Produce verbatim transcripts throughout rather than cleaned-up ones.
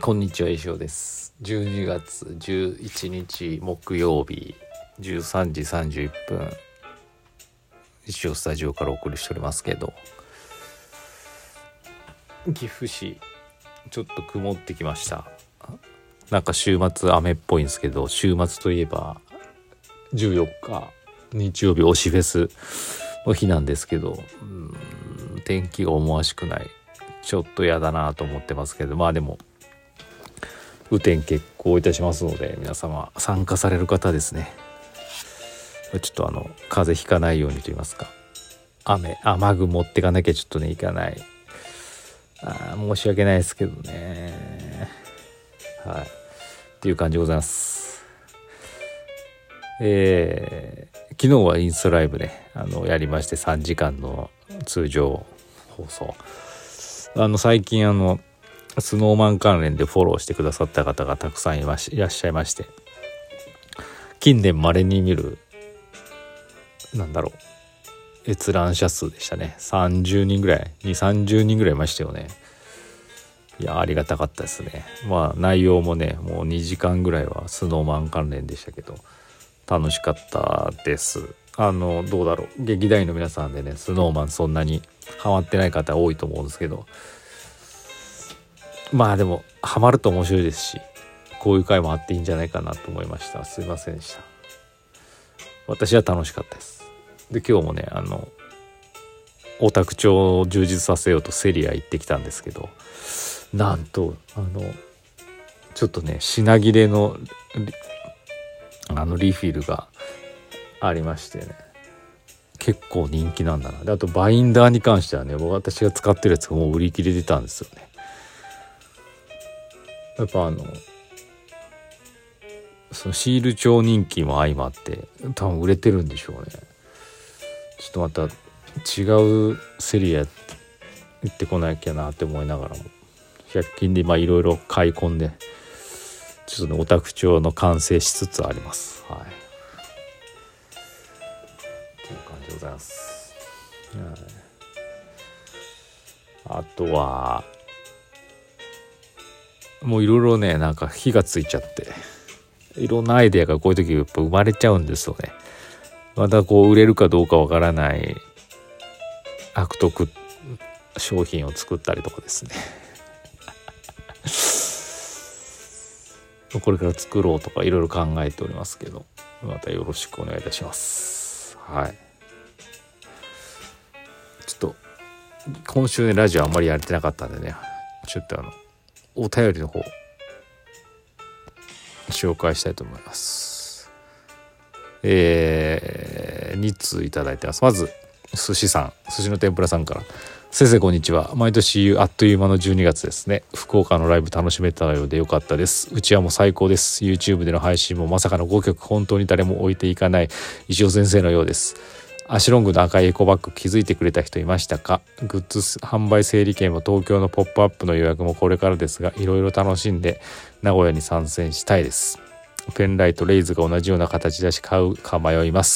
こんにちは、石尾です。じゅうにがつじゅういちにち木曜日じゅうさんじさんじゅういっぷん、石尾スタジオからお送りしておりますけど、岐阜市ちょっと曇ってきました。なんか週末雨っぽいんですけど、週末といえばじゅうよっか日曜日推しフェスの日なんですけど、うーん天気が思わしくない、ちょっとやだなと思ってますけど、まあでも雨天決行いたしますので、皆様参加される方ですね、ちょっとあの風邪ひかないようにと言いますか、雨雨具持ってかなきゃちょっとねいかない、あ申し訳ないですけどね、はいっていう感じでございます。えー、昨日はインスタライブねあのやりまして、さんじかんの通常放送、あの最近あのスノーマン関連でフォローしてくださった方がたくさんいましいらっしゃいまして、近年稀に見るなんだろう閲覧者数でしたね。さんじゅうにんぐらいにさんじゅうにんぐらいいましたよね。いやありがたかったですね。まあ内容もねもうにじかんぐらいはスノーマン関連でしたけど楽しかったです。あのどうだろう、劇団員の皆さんでねスノーマンそんなにハマってない方多いと思うんですけど、まあでもハマると面白いですし、こういう回もあっていいんじゃないかなと思いました。すいませんでした。私は楽しかったです。で今日もねあのオタク調を充実させようとセリア行ってきたんですけど、なんとあのちょっとね品切れのあのリフィルがありましてね、結構人気なんだな。であとバインダーに関してはね、私が使ってるやつがもう売り切れてたんですよね。やっぱあのそのシール帳人気も相まって多分売れてるんでしょうね。ちょっとまた違うセリア行ってこなきゃなって思いながらも、ひゃく均でまあいろいろ買い込んでちょっとねオタク帳の完成しつつあります。はいという感じでございます。はい、あとはもういろいろねなんか火がついちゃって、いろんなアイデアがこういう時やっぱ生まれちゃうんですよね。またこう売れるかどうかわからない悪徳商品を作ったりとかですねこれから作ろうとかいろいろ考えておりますけど、またよろしくお願いいたします。はいちょっと今週ねラジオあんまりやれてなかったんでね、ちょっとあのお便りの方紹介したいと思います。えー、に通いただいてます。まず寿司さん、寿司の天ぷらさんから、先生こんにちは。毎年あっという間のじゅうにがつですね。福岡のライブ楽しめたようでよかったです。うちわも最高です。 YouTube での配信もまさかのごきょく本当に誰も置いていかない石尾先生のようです。アシロングの赤いエコバッグ気づいてくれた人いましたか？グッズ販売整理券も東京のポップアップの予約もこれからですが、いろいろ楽しんで名古屋に参戦したいです。ペンライトレイズが同じような形だし買うか迷います。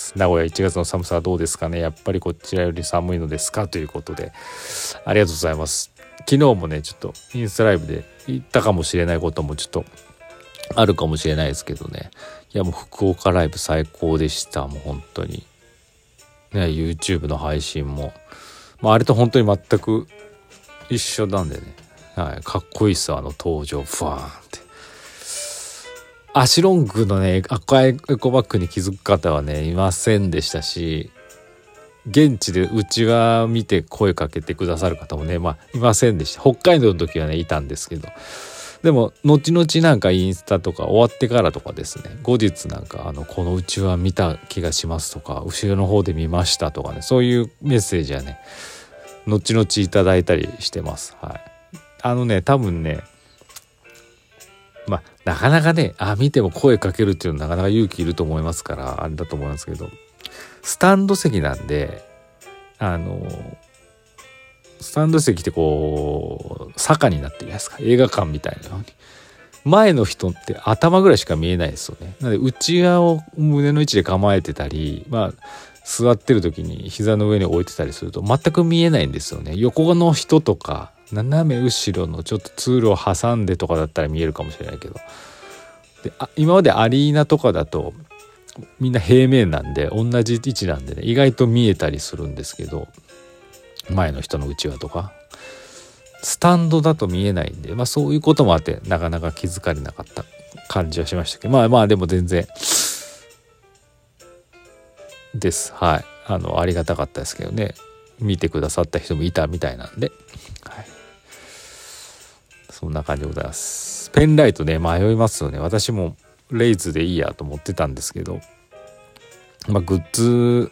名古屋いちがつの寒さはどうですかね。やっぱりこちらより寒いのですか、ということでありがとうございます。昨日もねちょっとインスタライブで言ったかもしれないこともちょっとあるかもしれないですけどね、いやもう福岡ライブ最高でした。もう本当にね YouTube の配信も、まあ、あれと本当に全く一緒なんでね、はい、かっこいいっす。あの登場ファーンってアシロングのね赤いエコバッグに気づく方はねいませんでしたし、現地でうちわ見て声かけてくださる方もねまあいませんでした。北海道の時はねいたんですけど、でも後々なんかインスタとか終わってからとかですね、後日なんかあのこのうちわ見た気がしますとか、後ろの方で見ましたとかね、そういうメッセージはね後々いただいたりしてます。はいあのね多分ねまあなかなかねあ見ても声かけるっていうのはなかなか勇気いると思いますからあれだと思いますけど、スタンド席なんであのスタンド席ってこう坂になってるじゃないですか、映画館みたいなのに前の人って頭ぐらいしか見えないですよね。なので内側を胸の位置で構えてたり、まあ座ってる時に膝の上に置いてたりすると全く見えないんですよね。横の人とか斜め後ろのちょっと通路を挟んでとかだったら見えるかもしれないけど、であ今までアリーナとかだとみんな平面なんで同じ位置なんでね、意外と見えたりするんですけど、前の人のうちわとかスタンドだと見えないんで、まあそういうこともあってなかなか気づかれなかった感じはしましたけど、まあまあでも全然です。はい、あのありがたかったですけどね、見てくださった人もいたみたいなんで、はい、そんな感じでございます。ペンライトね、迷いますよね。私もレイズでいいやと思ってたんですけど、まあグッズ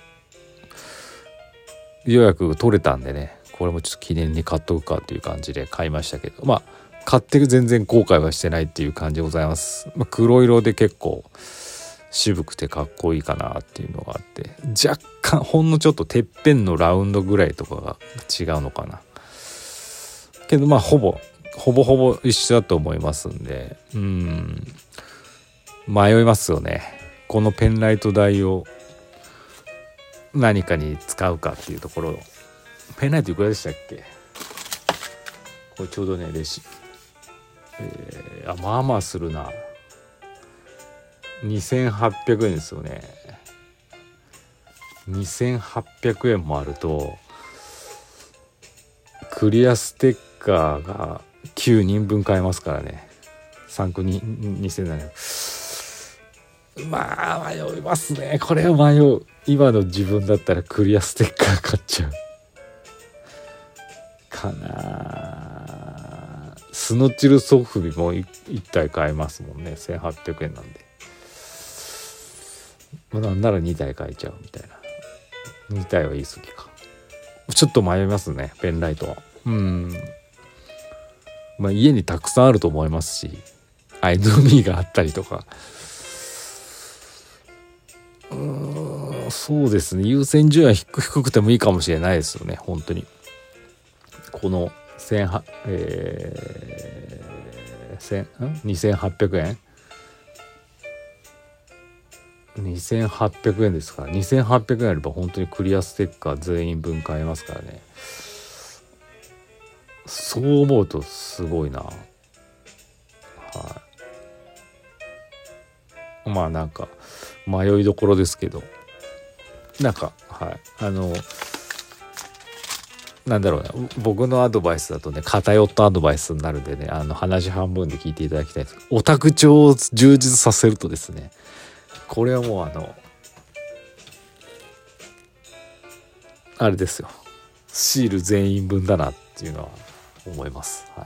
予約取れたんでね、これもちょっと記念に買っとくかっていう感じで買いましたけど、まあ買って全然後悔はしてないっていう感じでございます。まあ、黒色で結構渋くてかっこいいかなっていうのがあって、若干ほんのちょっとてっぺんのラウンドぐらいとかが違うのかなけど、まあほぼほぼほぼ一緒だと思いますんで、うーん迷いますよね。このペンライト台を何かに使うかっていうところ。ペンライトいくらでしたっけ？これちょうどねレシ、えー、あまあまあするな、にせんはっぴゃくえんですよね。にせんはっぴゃくえんもあるとクリアステッカーがきゅうにんぶん買えますからね。さんこににせんななひゃく。まあ迷いますね、これは迷う。今の自分だったらクリアステッカー買っちゃうかな。スノチルソフビもいったい買えますもんね、せんはっぴゃくえんなんで。なんならにたい買えちゃうみたいな。にたいは言い過ぎか。ちょっと迷いますね、ペンライトは。うんまあ家にたくさんあると思いますし、アイドルミーがあったりとか、うーんそうですね、優先順位は 低, 低くてもいいかもしれないですよね。本当にこのせんは、えー、にせんはっぴゃくえんにせんはっぴゃくえんですから、にせんはっぴゃくえんあれば本当にクリアステッカー全員分買えますからね。そう思うとすごいな。はい、まあなんか迷いどころですけど、なんかはいあのなんだろうな、僕のアドバイスだとね偏ったアドバイスになるんでね、あの話半分で聞いていただきたいです。オタク調を充実させるとですね、これはもうあのあれですよ、シール全員分だなっていうのは思います。はい、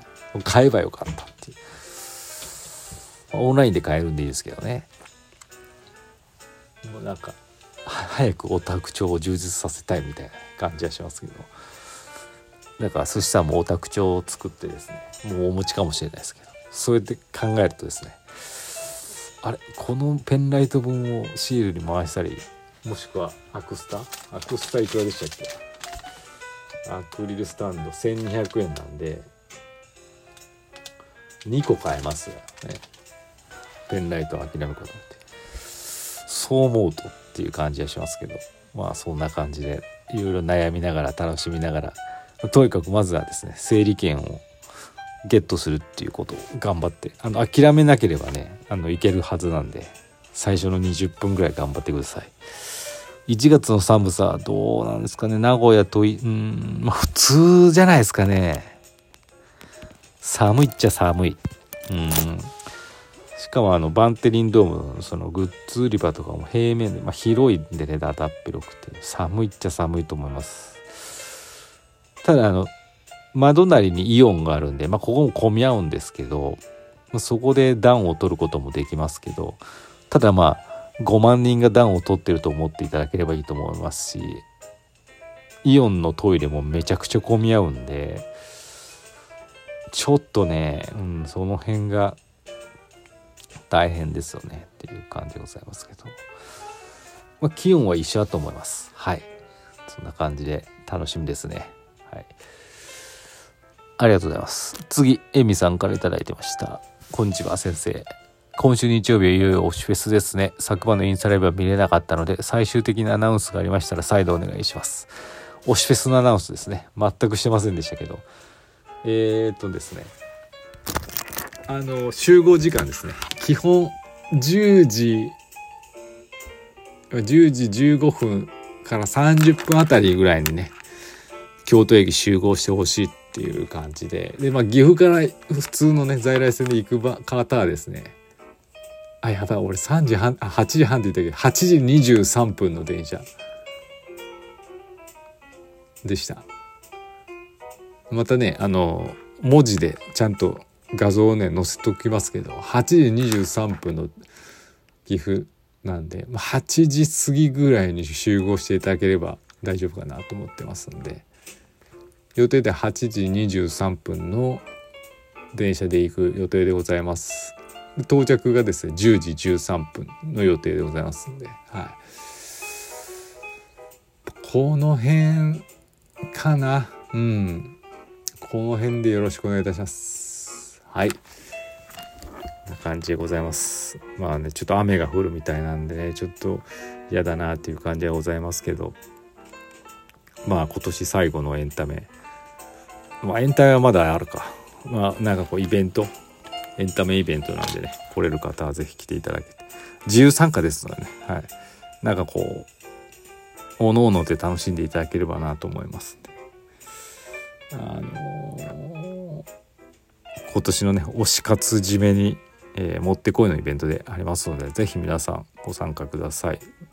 買えばよかったっていう。オンラインで買えるんでいいですけどね。もうなんか早くオタク調を充実させたいみたいな感じはしますけど、だから寿司さんもオタク調を作ってですね、もうお持ちかもしれないですけど、そうやって考えるとですね、あれこのペンライト分をシールに回したり、もしくはアクスタアクスタいくらでしたっけ？アクリルスタンドせんにひゃくえんなんでにこ買えますよね、ペンライトを諦めることって。そう思うとっていう感じはしますけど、まあそんな感じでいろいろ悩みながら楽しみながら、とにかくまずはですね整理券をゲットするっていうことを頑張って、あの諦めなければね、あのいけるはずなんで、最初のにじゅっぷんぐらい頑張ってください。いちがつの寒さどうなんですかね。名古屋とい、うーん、まあ普通じゃないですかね。寒いっちゃ寒い。うん。しかもあのバンテリンドームのそのグッズ売り場とかも平面で、まあ、広いんでね、だだっ広くて寒いっちゃ寒いと思います。ただあの窓なりにイオンがあるんで、まあ、ここも混み合うんですけど、そこで暖を取ることもできますけど、ただまあごまんにんが暖を取ってると思っていただければいいと思いますし、イオンのトイレもめちゃくちゃ混み合うんで、ちょっとね、うん、その辺が大変ですよねっていう感じでございますけど、まあ、気温は一緒だと思います。はい、そんな感じで楽しみですね。はい、ありがとうございます。次、エミさんからいただいてました。こんにちは先生、今週日曜日はいよいよ推しフェスですね。昨晩のインスタライブは見れなかったので、最終的なアナウンスがありましたら再度お願いします。推しフェスのアナウンスですね。全くしてませんでしたけど、 えーっとですねあの集合時間ですね、基本じゅうじじゅうじじゅうごふんからさんじゅっぷんあたりぐらいにね京都駅集合してほしいっていう感じで、で、まあ、岐阜から普通のね在来線で行く方はですね、あやばい俺さんじはんあはちじはんって言ったけどはちじにじゅうさんぷんの電車でした。またねあの文字でちゃんと画像をね載せておきますけど、はちじにじゅうさんぷんの岐阜なんで、はちじ過ぎぐらいに集合していただければ大丈夫かなと思ってますんで、予定ではちじにじゅうさんぷんの電車で行く予定でございます。到着がですねじゅうじじゅうさんぷんの予定でございますんで、はい、この辺かな、うんこの辺でよろしくお願いいたします。はい、こんな感じでございます。まあねちょっと雨が降るみたいなんでねちょっと嫌だなっていう感じでございますけど、まあ今年最後のエンタメ、まあエンタメはまだあるか、まあなんかこうイベントエンタメイベントなんでね来れる方はぜひ来ていただけて、自由参加ですのでね、はい、なんかこうおのおので楽しんでいただければなと思いますんで、あのー、今年のね推し活締めに、えー、もってこいのイベントでありますのでぜひ皆さんご参加ください。